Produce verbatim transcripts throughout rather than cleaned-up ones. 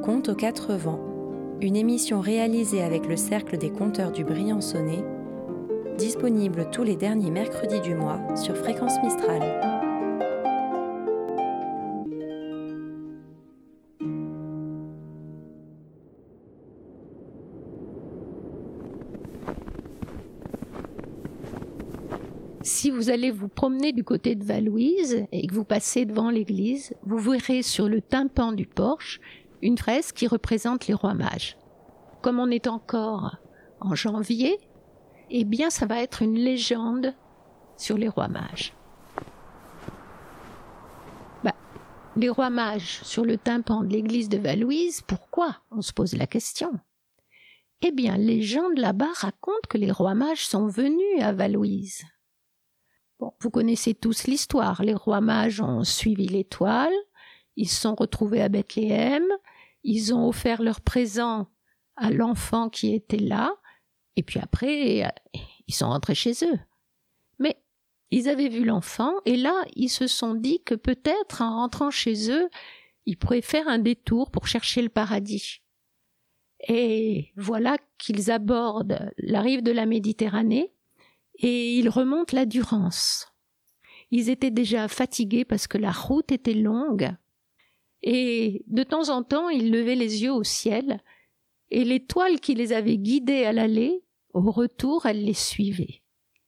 Contes aux quatre vents, une émission réalisée avec le Cercle des Conteurs du Briançonnais, disponible tous les derniers mercredis du mois sur Fréquence Mistral. Si vous allez vous promener du côté de Vallouise et que vous passez devant l'église, vous verrez sur le tympan du porche une fresque qui représente les rois mages. Comme on est encore en janvier, eh bien ça va être une légende sur les rois mages. Bah, les rois mages sur le tympan de l'église de Vallouise, pourquoi? On se pose la question. Eh bien, les gens de là-bas racontent que les rois mages sont venus à Vallouise. Bon, vous connaissez tous l'histoire. Les rois mages ont suivi l'étoile, ils se sont retrouvés à Bethléem, ils ont offert leurs présents à l'enfant qui était là, et puis après, ils sont rentrés chez eux. Mais ils avaient vu l'enfant, et là, ils se sont dit que peut-être, en rentrant chez eux, ils pourraient faire un détour pour chercher le paradis. Et voilà qu'ils abordent la rive de la Méditerranée, et ils remontent la Durance. Ils étaient déjà fatigués parce que la route était longue, et de temps en temps, ils levaient les yeux au ciel, et l'étoile qui les avait guidés à l'aller, au retour, elle les suivait.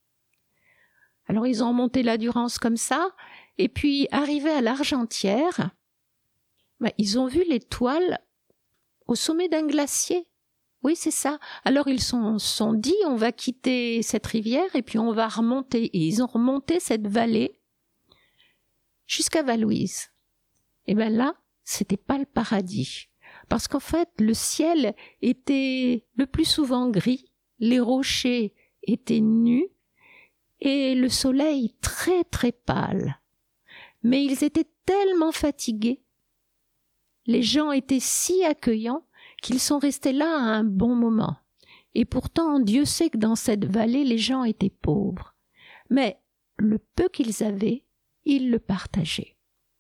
Alors ils ont monté la Durance comme ça, et puis arrivés à l'Argentière, ben, ils ont vu l'étoile au sommet d'un glacier. Oui, c'est ça. Alors ils se sont, sont dit, on va quitter cette rivière et puis on va remonter. Et ils ont remonté cette vallée jusqu'à Vallouise. Et bien là, c'était pas le paradis. Parce qu'en fait, le ciel était le plus souvent gris, les rochers étaient nus et le soleil très très pâle. Mais ils étaient tellement fatigués, les gens étaient si accueillants qu'ils sont restés là à un bon moment. Et pourtant, Dieu sait que dans cette vallée, les gens étaient pauvres. Mais le peu qu'ils avaient, ils le partageaient.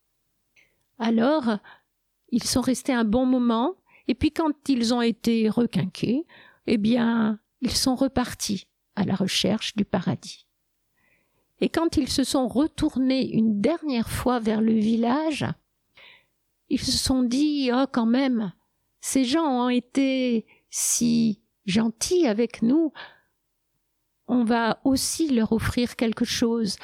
Alors, ils sont restés un bon moment, et puis quand ils ont été requinqués, eh bien, ils sont repartis à la recherche du paradis. Et quand ils se sont retournés une dernière fois vers le village, ils se sont dit, oh quand même, ces gens ont été si gentils avec nous, on va aussi leur offrir quelque chose.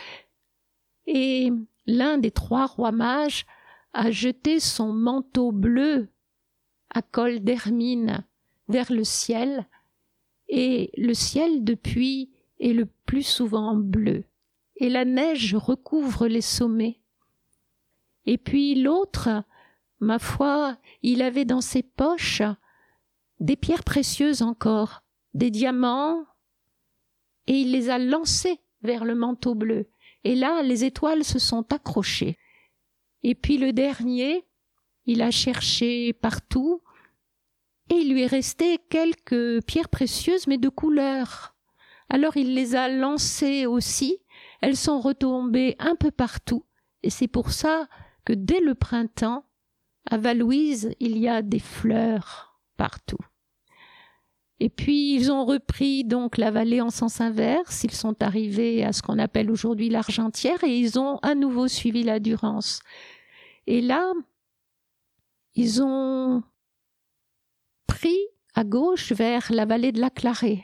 Et l'un des trois rois mages a jeté son manteau bleu à col d'hermine vers le ciel, et le ciel depuis est le plus souvent bleu, et la neige recouvre les sommets. Et puis l'autre, ma foi, il avait dans ses poches des pierres précieuses encore, des diamants, et il les a lancés vers le manteau bleu. Et là, les étoiles se sont accrochées. Et puis le dernier, il a cherché partout, et il lui est resté quelques pierres précieuses, mais de couleur. Alors il les a lancées aussi, elles sont retombées un peu partout, et c'est pour ça que dès le printemps, à Vallouise, il y a des fleurs partout. Et puis, ils ont repris donc la vallée en sens inverse. Ils sont arrivés à ce qu'on appelle aujourd'hui l'Argentière et ils ont à nouveau suivi la Durance. Et là, ils ont pris à gauche vers la vallée de la Clarée.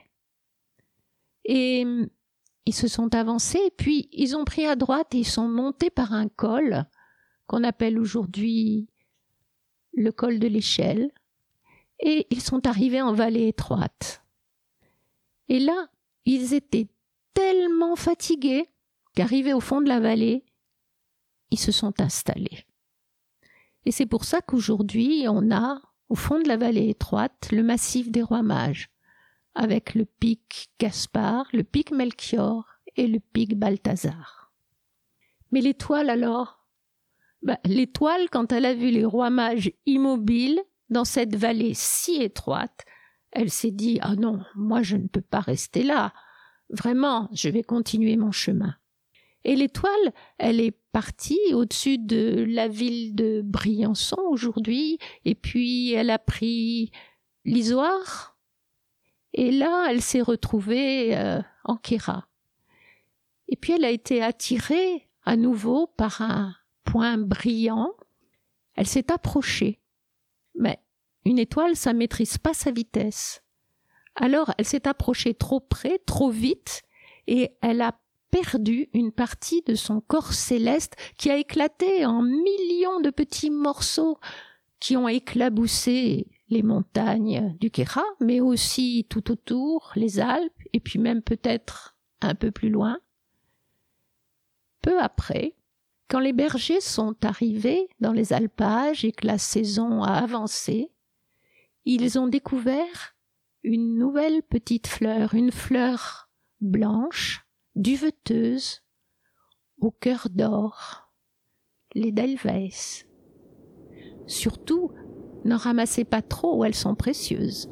Et ils se sont avancés, puis ils ont pris à droite et ils sont montés par un col qu'on appelle aujourd'hui le col de l'Échelle, et ils sont arrivés en vallée étroite. Et là, ils étaient tellement fatigués qu'arrivés au fond de la vallée, ils se sont installés. Et c'est pour ça qu'aujourd'hui, on a, au fond de la vallée étroite, le massif des rois mages, avec le pic Gaspard, le pic Melchior et le pic Balthazar. Mais l'étoile alors? Ben, l'étoile, quand elle a vu les rois mages immobiles dans cette vallée si étroite, elle s'est dit « Ah non, moi je ne peux pas rester là. Vraiment, je vais continuer mon chemin. » Et l'étoile, elle est partie au-dessus de la ville de Briançon aujourd'hui, et puis elle a pris l'Isoire, et là, elle s'est retrouvée euh, en Queyras. Et puis elle a été attirée à nouveau par un point brillant. Elle s'est approchée. Mais une étoile, ça ne maîtrise pas sa vitesse. Alors, elle s'est approchée trop près, trop vite, et elle a perdu une partie de son corps céleste qui a éclaté en millions de petits morceaux qui ont éclaboussé les montagnes du Queyras, mais aussi tout autour, les Alpes, et puis même peut-être un peu plus loin. Peu après, quand les bergers sont arrivés dans les alpages et que la saison a avancé, ils ont découvert une nouvelle petite fleur, une fleur blanche, duveteuse, au cœur d'or, l'Edelweiss. Surtout, n'en ramassez pas trop, elles sont précieuses.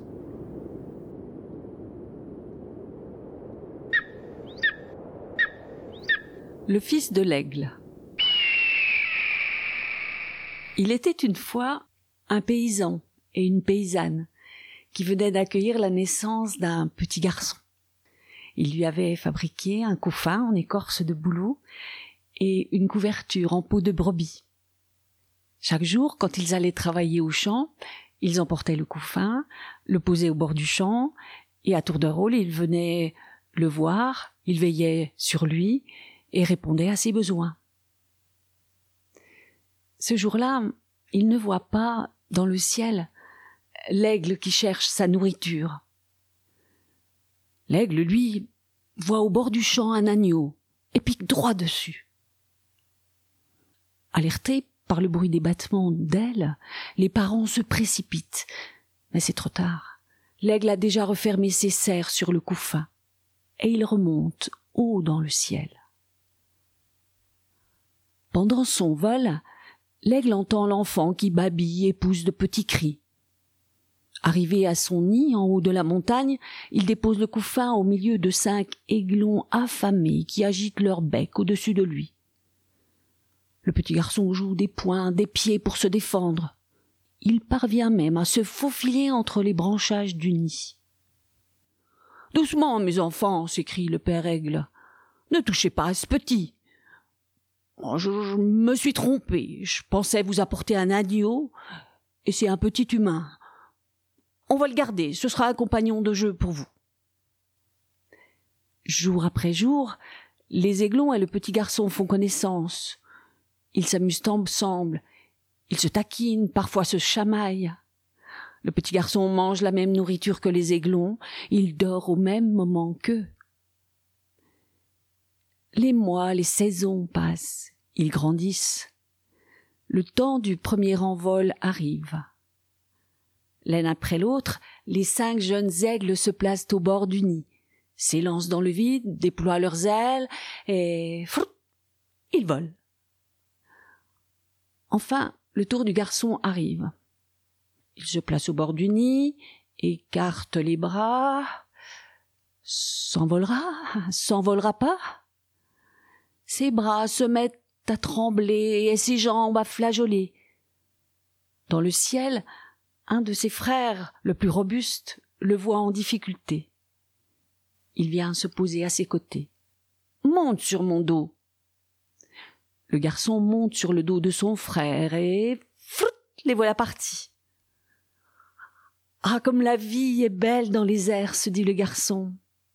Le fils de l'aigle. Il était une fois un paysan et une paysanne qui venaient d'accueillir la naissance d'un petit garçon. Il lui avait fabriqué un couffin en écorce de bouleau et une couverture en peau de brebis. Chaque jour, quand ils allaient travailler au champ, ils emportaient le couffin, le posaient au bord du champ, et à tour de rôle, ils venaient le voir, ils veillaient sur lui et répondaient à ses besoins. Ce jour-là, il ne voit pas dans le ciel l'aigle qui cherche sa nourriture. L'aigle, lui, voit au bord du champ un agneau et pique droit dessus. Alertés par le bruit des battements d'ailes, les parents se précipitent. Mais c'est trop tard. L'aigle a déjà refermé ses serres sur le couffin et il remonte haut dans le ciel. Pendant son vol, l'aigle entend l'enfant qui babille et pousse de petits cris. Arrivé à son nid, en haut de la montagne, il dépose le couffin au milieu de cinq aiglons affamés qui agitent leur bec au-dessus de lui. Le petit garçon joue des poings, des pieds pour se défendre. Il parvient même à se faufiler entre les branchages du nid. « Doucement, mes enfants !» s'écrie le père aigle. « Ne touchez pas à ce petit. Je, je me suis trompé. Je pensais vous apporter un agneau, et c'est un petit humain. On va le garder, ce sera un compagnon de jeu pour vous. » Jour après jour, les aiglons et le petit garçon font connaissance. Ils s'amusent ensemble, ils se taquinent, parfois se chamaillent. Le petit garçon mange la même nourriture que les aiglons, il dort au même moment qu'eux. Les mois, les saisons passent, ils grandissent. Le temps du premier envol arrive. L'un après l'autre, les cinq jeunes aigles se placent au bord du nid, s'élancent dans le vide, déploient leurs ailes et frou, ils volent. Enfin, le tour du garçon arrive. Il se place au bord du nid, écarte les bras. S'envolera, s'envolera pas. Ses bras se mettent à trembler et ses jambes à flageoler. Dans le ciel, un de ses frères, le plus robuste, le voit en difficulté. Il vient se poser à ses côtés. « Monte sur mon dos !» Le garçon monte sur le dos de son frère et frout, les voilà partis. « Ah, comme la vie est belle dans les airs !» se dit le garçon.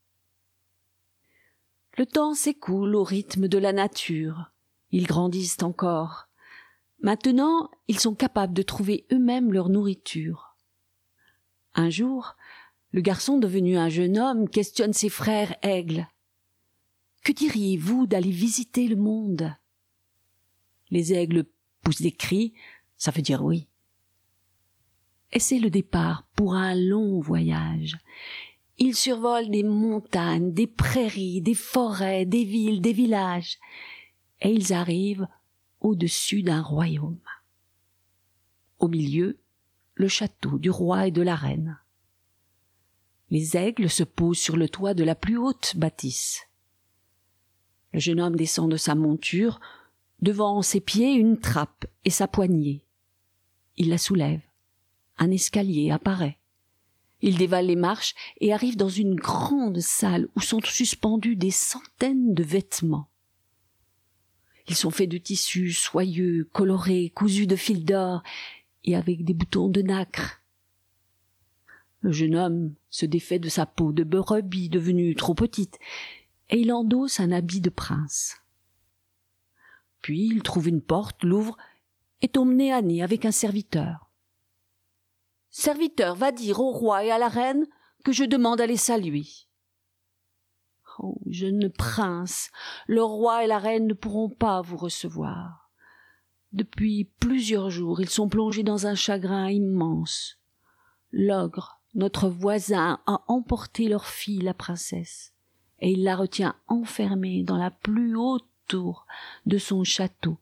Le temps s'écoule au rythme de la nature. Ils grandissent encore. Maintenant, ils sont capables de trouver eux-mêmes leur nourriture. Un jour, le garçon devenu un jeune homme questionne ses frères aigles. « Que diriez-vous d'aller visiter le monde ?» Les aigles poussent des cris, ça veut dire oui. Et c'est le départ pour un long voyage. Ils survolent des montagnes, des prairies, des forêts, des villes, des villages. Et ils arrivent au-dessus d'un royaume. Au milieu, le château du roi et de la reine. Les aigles se posent sur le toit de la plus haute bâtisse. Le jeune homme descend de sa monture, devant ses pieds une trappe et sa poignée. Il la soulève. Un escalier apparaît. Il dévale les marches et arrive dans une grande salle où sont suspendus des centaines de vêtements. Ils sont faits de tissus soyeux, colorés, cousus de fil d'or et avec des boutons de nacre. Le jeune homme se défait de sa peau de brebis devenue trop petite et il endosse un habit de prince. Puis il trouve une porte, l'ouvre et tombe nez à nez avec un serviteur. « Serviteur, va dire au roi et à la reine que je demande à les saluer. » « Oh, jeune prince, le roi et la reine ne pourront pas vous recevoir. Depuis plusieurs jours, ils sont plongés dans un chagrin immense. L'ogre, notre voisin, a emporté leur fille, la princesse, et il la retient enfermée dans la plus haute tour de son château.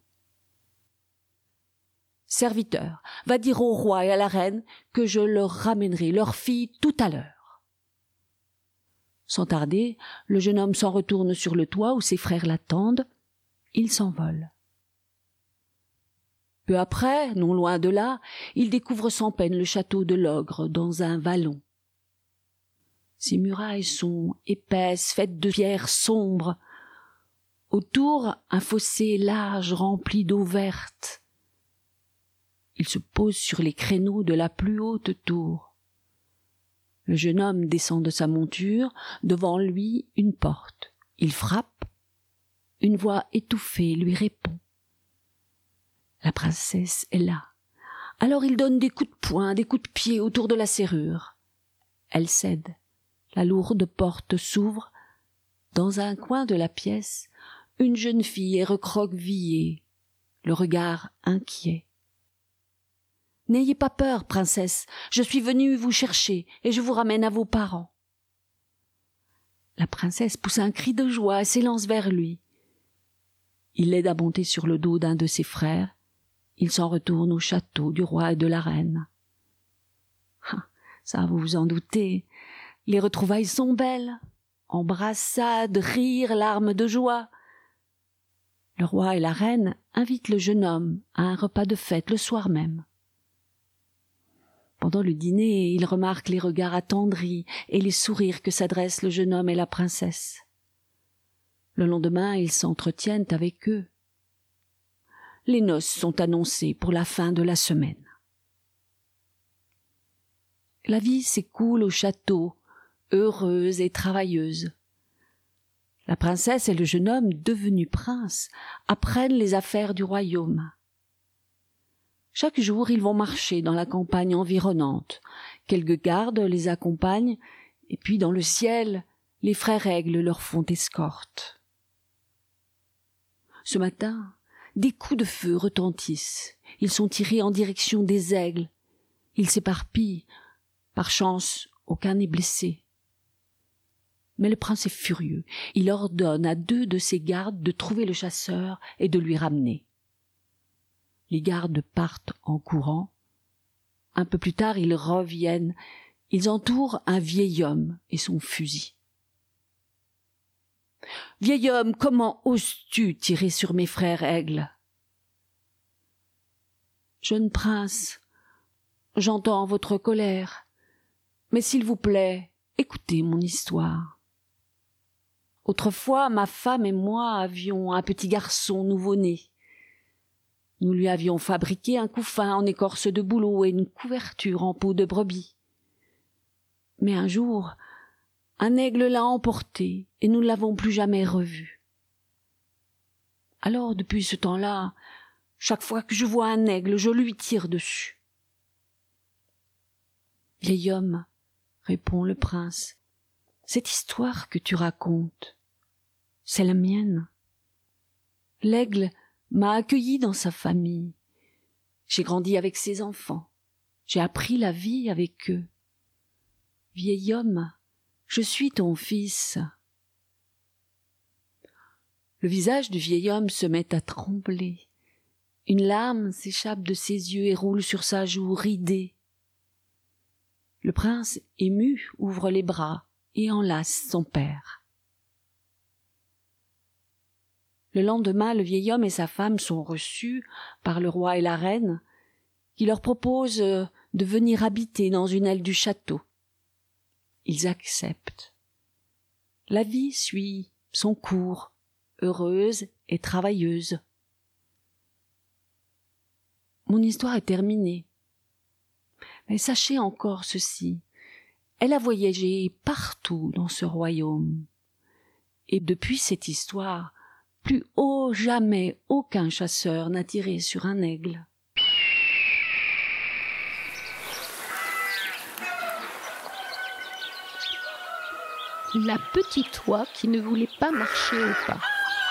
Serviteur, va dire au roi et à la reine que je leur ramènerai leur fille tout à l'heure. » Sans tarder, le jeune homme s'en retourne sur le toit où ses frères l'attendent. Il s'envole. Peu après, non loin de là, il découvre sans peine le château de l'ogre dans un vallon. Ses murailles sont épaisses, faites de pierres sombres. Autour, un fossé large rempli d'eau verte. Il se pose sur les créneaux de la plus haute tour. Le jeune homme descend de sa monture, devant lui une porte. Il frappe. Une voix étouffée lui répond. La princesse est là. Alors il donne des coups de poing, des coups de pied autour de la serrure. Elle cède. La lourde porte s'ouvre. Dans un coin de la pièce, une jeune fille est recroquevillée, le regard inquiet. « N'ayez pas peur, princesse, je suis venue vous chercher et je vous ramène à vos parents. » La princesse pousse un cri de joie et s'élance vers lui. Il l'aide à monter sur le dos d'un de ses frères. Il s'en retourne au château du roi et de la reine. Ah, ça, vous vous en doutez, les retrouvailles sont belles. Embrassades, rires, larmes de joie. Le roi et la reine invitent le jeune homme à un repas de fête le soir même. Pendant le dîner, il remarque les regards attendris et les sourires que s'adressent le jeune homme et la princesse. Le lendemain, ils s'entretiennent avec eux. Les noces sont annoncées pour la fin de la semaine. La vie s'écoule au château, heureuse et travailleuse. La princesse et le jeune homme, devenus princes, apprennent les affaires du royaume. Chaque jour, ils vont marcher dans la campagne environnante. Quelques gardes les accompagnent, et puis dans le ciel, les frères aigles leur font escorte. Ce matin, des coups de feu retentissent. Ils sont tirés en direction des aigles. Ils s'éparpillent. Par chance, aucun n'est blessé. Mais le prince est furieux. Il ordonne à deux de ses gardes de trouver le chasseur et de lui ramener. Les gardes partent en courant. Un peu plus tard, ils reviennent. Ils entourent un vieil homme et son fusil. « Vieil homme, comment oses-tu tirer sur mes frères aigles ?»« Jeune prince, j'entends votre colère, mais s'il vous plaît, écoutez mon histoire. Autrefois, ma femme et moi avions un petit garçon nouveau-né. Nous lui avions fabriqué un couffin en écorce de bouleau et une couverture en peau de brebis. Mais un jour, un aigle l'a emporté et nous ne l'avons plus jamais revu. Alors, depuis ce temps-là, chaque fois que je vois un aigle, je lui tire dessus. »« Vieil homme, répond le prince, cette histoire que tu racontes, c'est la mienne. L'aigle m'a accueilli dans sa famille. J'ai grandi avec ses enfants. J'ai appris la vie avec eux. Vieil homme, je suis ton fils. » Le visage du vieil homme se met à trembler. Une larme s'échappe de ses yeux et roule sur sa joue ridée. Le prince, ému, ouvre les bras et enlace son père. Le lendemain, le vieil homme et sa femme sont reçus par le roi et la reine, qui leur proposent de venir habiter dans une aile du château. Ils acceptent. La vie suit son cours, heureuse et travailleuse. Mon histoire est terminée. Mais sachez encore ceci, elle a voyagé partout dans ce royaume. Et depuis cette histoire, plus haut jamais aucun chasseur n'a tiré sur un aigle. La petite oie qui ne voulait pas marcher au pas.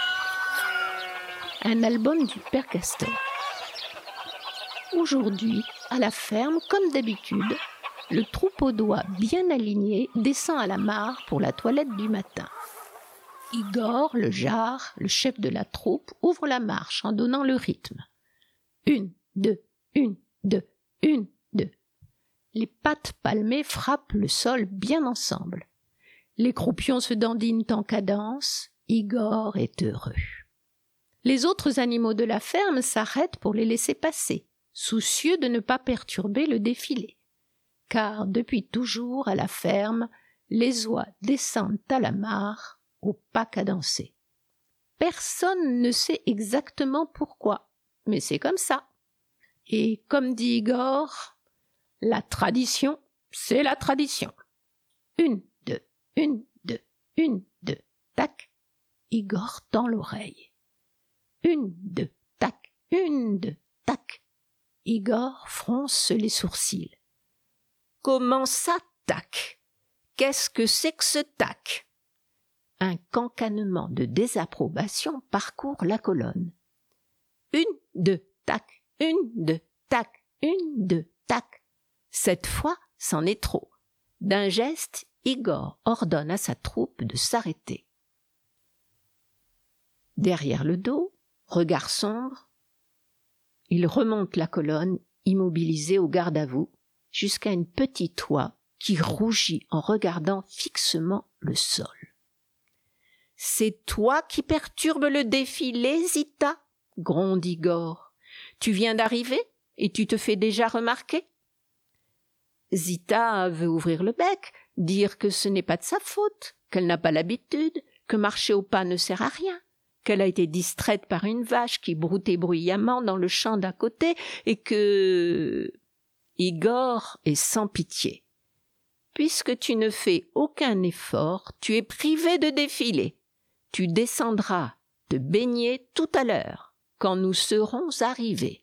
Un album du Père Castor. Aujourd'hui, à la ferme, comme d'habitude, le troupeau d'oies bien aligné descend à la mare pour la toilette du matin. Igor, le jar, le chef de la troupe, ouvre la marche en donnant le rythme. Une, deux, une, deux, une, deux. Les pattes palmées frappent le sol bien ensemble. Les croupions se dandinent en cadence. Igor est heureux. Les autres animaux de la ferme s'arrêtent pour les laisser passer, soucieux de ne pas perturber le défilé. Car depuis toujours à la ferme, les oies descendent à la mare au pas cadencé. Personne ne sait exactement pourquoi, mais c'est comme ça. Et comme dit Igor, la tradition, c'est la tradition. Une, deux, une, deux, une, deux, tac. Igor tend l'oreille. Une, deux, tac, une, deux, tac. Igor fronce les sourcils. Comment ça, tac? Qu'est-ce que c'est que ce tac? Un cancanement de désapprobation parcourt la colonne. Une, deux, tac, une, deux, tac, une, deux, tac. Cette fois, c'en est trop. D'un geste, Igor ordonne à sa troupe de s'arrêter. Derrière le dos, regard sombre, il remonte la colonne, immobilisée au garde-à-vous, jusqu'à une petite oie qui rougit en regardant fixement le sol. « C'est toi qui perturbes le défilé, Zita ?» gronde Igor. « Tu viens d'arriver et tu te fais déjà remarquer ?» Zita veut ouvrir le bec, dire que ce n'est pas de sa faute, qu'elle n'a pas l'habitude, que marcher au pas ne sert à rien, qu'elle a été distraite par une vache qui broutait bruyamment dans le champ d'à côté et que... Igor est sans pitié. Puisque tu ne fais aucun effort, tu es privé de défiler. Tu descendras te baigner tout à l'heure, quand nous serons arrivés.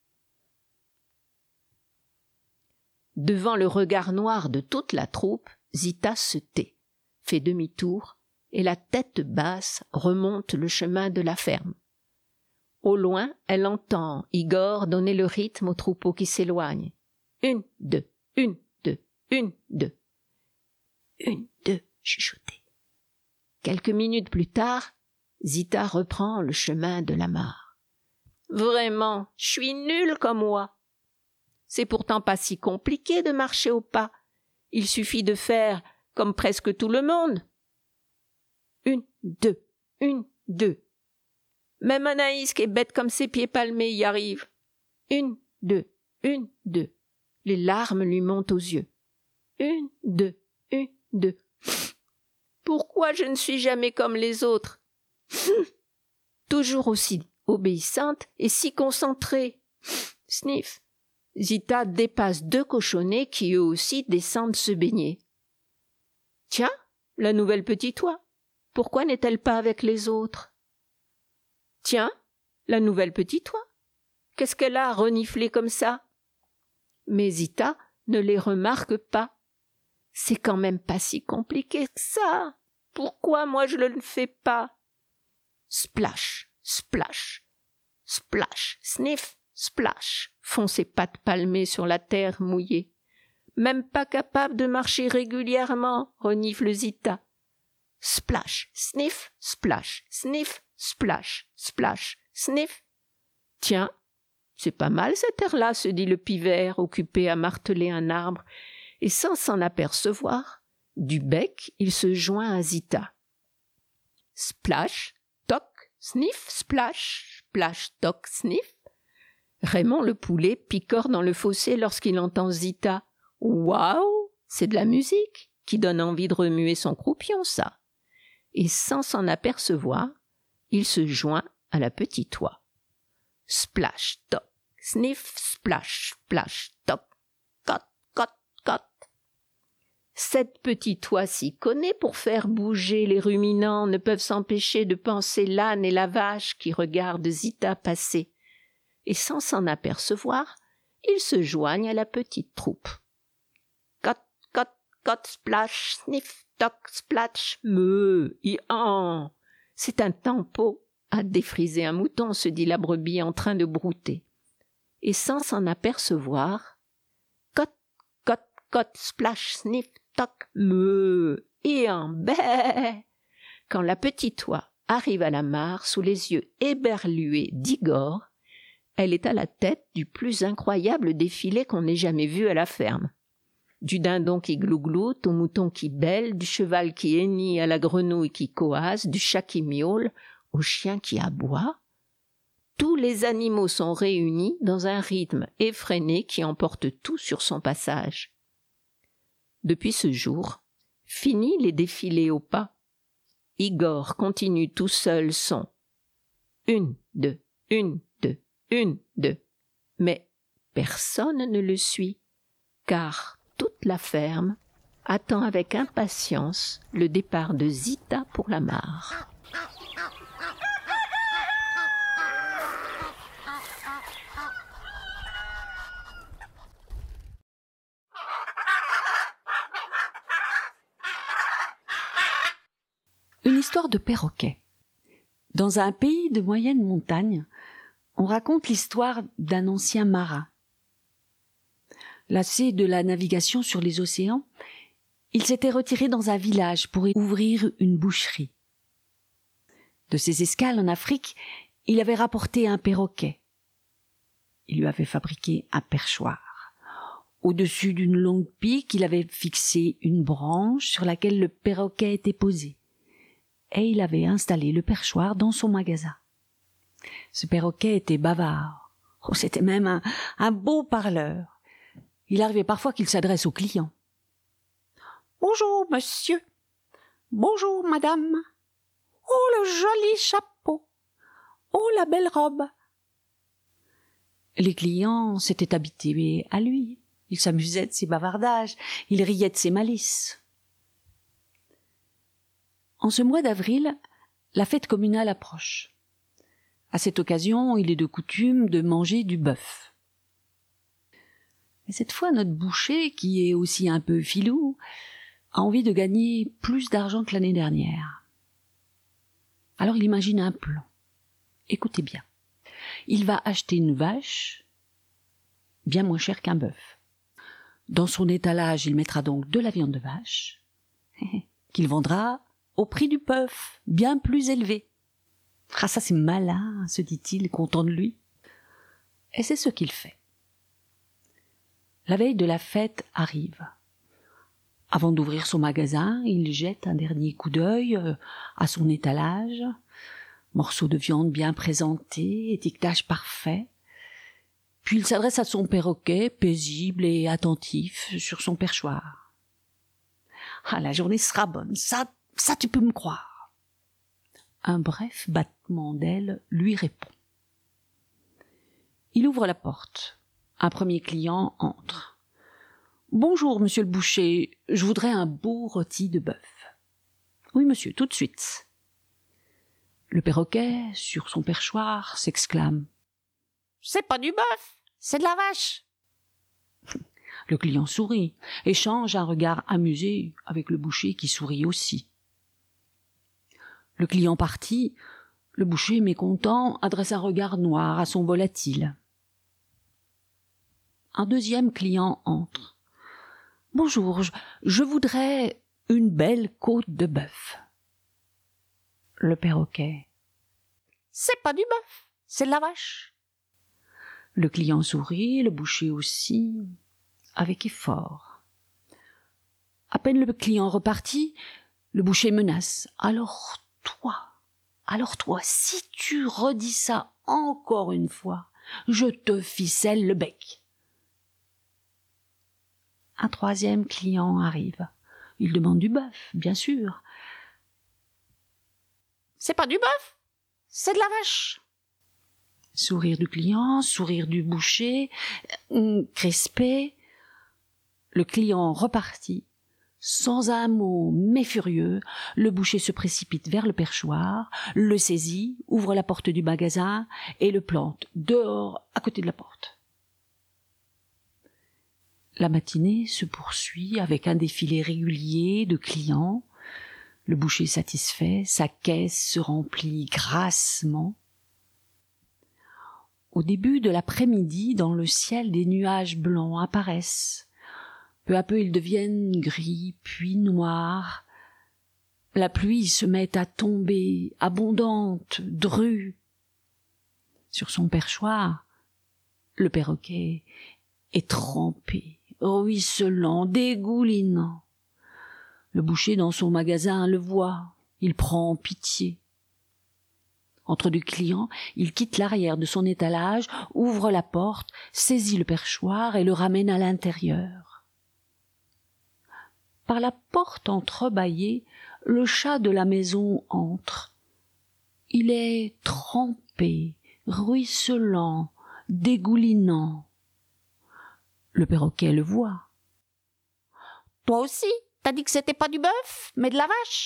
Devant le regard noir de toute la troupe, Zita se tait, fait demi-tour, et la tête basse remonte le chemin de la ferme. Au loin, elle entend Igor donner le rythme au troupeau qui s'éloigne. Une, deux, une, deux, une, deux. Une, deux, chuchotait. Quelques minutes plus tard, Zita reprend le chemin de la mare. Vraiment, je suis nulle comme moi. C'est pourtant pas si compliqué de marcher au pas. Il suffit de faire comme presque tout le monde. Une, deux, une, deux. Même Anaïs, qui est bête comme ses pieds palmés, y arrive. Une, deux, une, deux. Les larmes lui montent aux yeux. Une, deux, une, deux. Pourquoi je ne suis jamais comme les autres? Toujours aussi obéissante et si concentrée. Sniff. Zita dépasse deux cochonnets qui eux aussi descendent se baigner. Tiens, la nouvelle petite oie. Pourquoi n'est-elle pas avec les autres? Tiens, la nouvelle petite oie. Qu'est-ce qu'elle a reniflé comme ça? Mais Zita ne les remarque pas. C'est quand même pas si compliqué que ça. Pourquoi moi je ne le fais pas? Splash, splash, splash, sniff, splash, font ses pattes palmées sur la terre mouillée. Même pas capable de marcher régulièrement, renifle Zita. Splash, sniff, splash, sniff, splash, splash, sniff. Tiens, c'est pas mal cet air-là, se dit le pivert, occupé à marteler un arbre, et sans s'en apercevoir, du bec, il se joint à Zita. Splash, toc, Sniff, splash, splash, toc, sniff. Raymond le poulet picore dans le fossé lorsqu'il entend Zita. Waouh, c'est de la musique qui donne envie de remuer son croupion, ça. Et sans s'en apercevoir, il se joint à la petite oie. Splash, toc, sniff, splash, splash, toc, cot, cot, cot. Cette petite oie s'y connaît pour faire bouger les ruminants, ne peuvent s'empêcher de penser l'âne et la vache qui regardent Zita passer. Et sans s'en apercevoir, ils se joignent à la petite troupe. Cot, cot, cot, splash, sniff, toc, splash, meu, i-an. C'est un tempo à défriser un mouton, se dit la brebis en train de brouter. Et sans s'en apercevoir, cot, cot, cot, splash, sniff, toc, meu, i-an, bé. Quand la petite oie arrive à la mare sous les yeux éberlués d'Igor, elle est à la tête du plus incroyable défilé qu'on ait jamais vu à la ferme. Du dindon qui glougloute au mouton qui bêle, du cheval qui hennit à la grenouille qui coasse, du chat qui miaule au chien qui aboie. Tous les animaux sont réunis dans un rythme effréné qui emporte tout sur son passage. Depuis ce jour, fini les défilés au pas. Igor continue tout seul son une, deux, une, deux, une, deux. Mais personne ne le suit, car toute la ferme attend avec impatience le départ de Zita pour la mare. Une histoire de perroquet. Dans un pays de moyenne montagne, on raconte l'histoire d'un ancien marin. Lassé de la navigation sur les océans, il s'était retiré dans un village pour y ouvrir une boucherie. De ses escales en Afrique, il avait rapporté un perroquet. Il lui avait fabriqué un perchoir. Au-dessus d'une longue pique, il avait fixé une branche sur laquelle le perroquet était posé. Et il avait installé le perchoir dans son magasin. Ce perroquet était bavard. Oh, c'était même un, un beau parleur. Il arrivait parfois qu'il s'adresse aux clients. « Bonjour, monsieur. Bonjour, madame. Oh, le joli chapeau. Oh, la belle robe. » Les clients s'étaient habitués à lui. Ils s'amusaient de ses bavardages. Ils riaient de ses malices. En ce mois d'avril, la fête communale approche. À cette occasion, il est de coutume de manger du bœuf. Mais cette fois, notre boucher, qui est aussi un peu filou, a envie de gagner plus d'argent que l'année dernière. Alors il imagine un plan. Écoutez bien. Il va acheter une vache bien moins chère qu'un bœuf. Dans son étalage, il mettra donc de la viande de vache qu'il vendra au prix du bœuf, bien plus élevé. Ah, ça c'est malin, se dit-il, content de lui. Et c'est ce qu'il fait. La veille de la fête arrive. Avant d'ouvrir son magasin, il jette un dernier coup d'œil à son étalage. Morceaux de viande bien présentés, étiquetage parfait. Puis il s'adresse à son perroquet, paisible et attentif, sur son perchoir. Ah, la journée sera bonne, ça, ça tu peux me croire. Un bref battement d'ailes lui répond. Il ouvre la porte. Un premier client entre. « Bonjour, monsieur le boucher, je voudrais un beau rôti de bœuf. »« Oui, monsieur, tout de suite. » Le perroquet, sur son perchoir, s'exclame. « C'est pas du bœuf, c'est de la vache !» Le client sourit, échange un regard amusé avec le boucher qui sourit aussi. Le client parti, le boucher, mécontent, adresse un regard noir à son volatile. Un deuxième client entre. « Bonjour, je, je voudrais une belle côte de bœuf. » Le perroquet. « C'est pas du bœuf, c'est de la vache. » Le client sourit, le boucher aussi, avec effort. À peine le client reparti, le boucher menace. « Alors, toi, Alors toi, si tu redis ça encore une fois, je te ficelle le bec. » Un troisième client arrive. Il demande du bœuf, bien sûr. « C'est pas du bœuf, c'est de la vache. » Sourire du client, sourire du boucher, euh, crispé. Le client repartit. Sans un mot, mais furieux, le boucher se précipite vers le perchoir, le saisit, ouvre la porte du magasin et le plante dehors à côté de la porte. La matinée se poursuit avec un défilé régulier de clients. Le boucher satisfait, sa caisse se remplit grassement. Au début de l'après-midi, dans le ciel, des nuages blancs apparaissent. Peu à peu, ils deviennent gris, puis noirs. La pluie se met à tomber, abondante, drue. Sur son perchoir, le perroquet est trempé, ruisselant, dégoulinant. Le boucher dans son magasin le voit, il prend pitié. Entre deux clients, il quitte l'arrière de son étalage, ouvre la porte, saisit le perchoir et le ramène à l'intérieur. Par la porte entrebâillée, le chat de la maison entre. Il est trempé, ruisselant, dégoulinant. Le perroquet le voit. « Toi aussi, t'as dit que c'était pas du bœuf, mais de la vache ?»